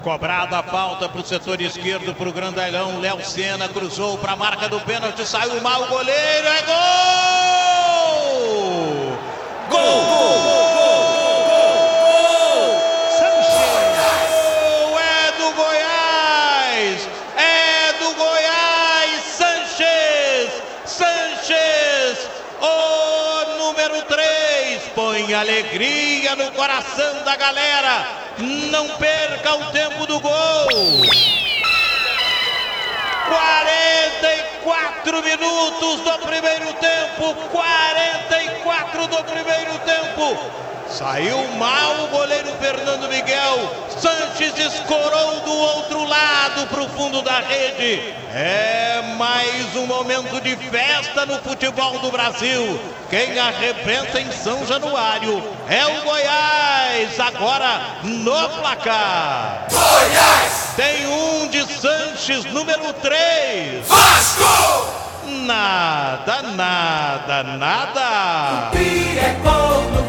Cobrada a falta para o setor esquerdo, para o grandalhão. Léo Senna cruzou para a marca do pênalti, saiu mal o goleiro, é gol! Gol! Sanches! É do Goiás! É do Goiás! Sanches! O número 3 põe alegria no coração da galera. Não perca o tempo do gol. 44 minutos do primeiro tempo. 44 do primeiro tempo. Saiu mal o goleiro Fernando Miguel. Sanches escorou do outro lado para o fundo da rede. É mais um momento de festa no futebol do Brasil. Quem arrebenta em São Januário é o Goiás, agora no placar. Goiás! Tem um de Sanches, número 3. Vasco! Nada. O Pire é gol.